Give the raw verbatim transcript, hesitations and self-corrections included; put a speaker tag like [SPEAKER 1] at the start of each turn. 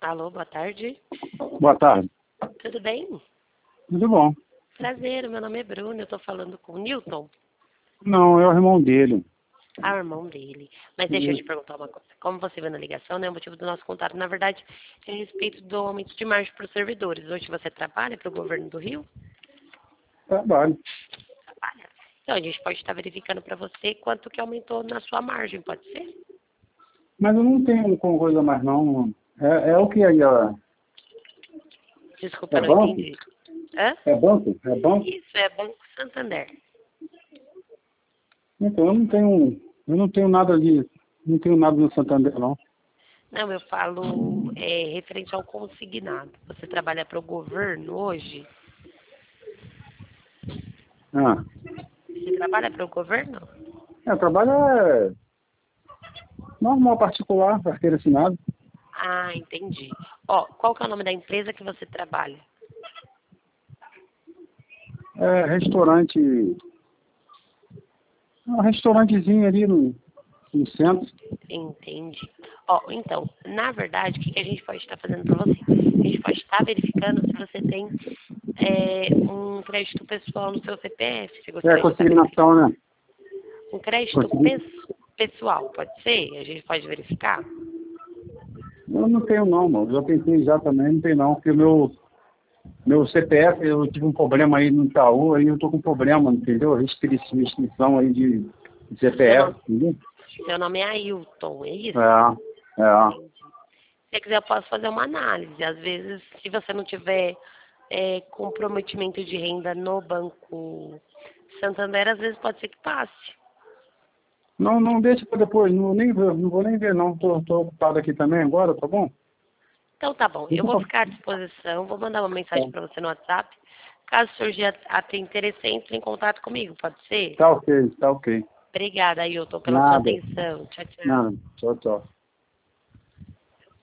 [SPEAKER 1] Alô, boa tarde.
[SPEAKER 2] Boa tarde.
[SPEAKER 1] Tudo bem?
[SPEAKER 2] Tudo bom?
[SPEAKER 1] Prazer, meu nome é Bruno, eu tô falando com o Newton.
[SPEAKER 2] Não, é o irmão dele.
[SPEAKER 1] Ah, o irmão dele. Mas deixa eu te perguntar uma coisa. Como você viu na ligação, né, o motivo do nosso contato, na verdade, é a respeito do aumento de margem para os servidores. Hoje você trabalha para o governo do Rio?
[SPEAKER 2] Trabalho.
[SPEAKER 1] Trabalha. Então, a gente pode estar verificando para você quanto que aumentou na sua margem, pode ser?
[SPEAKER 2] Mas eu não tenho com coisa mais não. É, é o que aí, ó.
[SPEAKER 1] Desculpa,
[SPEAKER 2] É
[SPEAKER 1] eu não
[SPEAKER 2] banco?
[SPEAKER 1] entendi. Hã?
[SPEAKER 2] É banco? É banco?
[SPEAKER 1] Isso, é Banco Santander.
[SPEAKER 2] Então, eu não tenho. Eu não tenho nada de. Não tenho nada no Santander, não.
[SPEAKER 1] Não, eu falo é, referente ao consignado. Você trabalha para o governo hoje?
[SPEAKER 2] Ah.
[SPEAKER 1] Você trabalha para o governo?
[SPEAKER 2] É, trabalho é normal, particular, carteira assinada.
[SPEAKER 1] Ah, entendi. Ó, qual que é o nome da empresa que você trabalha?
[SPEAKER 2] É restaurante. Um restaurantezinho ali no, no centro.
[SPEAKER 1] Entendi. Ó, então, na verdade, o que que a gente pode estar fazendo para você? A gente pode estar verificando se você tem é, um crédito pessoal no seu C P F. Você
[SPEAKER 2] É
[SPEAKER 1] gostaria de estar verificando?
[SPEAKER 2] consignação, né?
[SPEAKER 1] Um crédito
[SPEAKER 2] Consegui...
[SPEAKER 1] pes- pessoal, pode ser? A gente pode verificar?
[SPEAKER 2] Eu não tenho não, mano. Já tentei já também, não tem não, porque o meu, meu C P F, eu tive um problema aí no Itaú, aí eu tô com problema, entendeu? Restri- Restrição aí de, de C P
[SPEAKER 1] Seu
[SPEAKER 2] F,
[SPEAKER 1] nome,
[SPEAKER 2] entendeu?
[SPEAKER 1] seu nome é Ailton, é isso?
[SPEAKER 2] É, é.
[SPEAKER 1] Entendi. Se você quiser, eu posso fazer uma análise. Às vezes, se você não tiver é, comprometimento de renda no Banco Santander, às vezes pode ser que passe.
[SPEAKER 2] Não, não deixa pra depois, não, nem, ver- não vou nem ver não, tô, tô ocupado aqui também agora, tá bom?
[SPEAKER 1] Então tá bom, eu
[SPEAKER 2] Fica
[SPEAKER 1] vou
[SPEAKER 2] pra...
[SPEAKER 1] ficar à disposição, vou mandar uma
[SPEAKER 2] Tá,
[SPEAKER 1] mensagem para você no WhatsApp. Caso surgir a, a ter interesse, entre em contato comigo, pode ser?
[SPEAKER 2] tá ok, tá ok.
[SPEAKER 1] Obrigada, Ailton, pela sua
[SPEAKER 2] Nada,
[SPEAKER 1] atenção. Tchau, tchau.
[SPEAKER 2] nada. Tchau, tchau.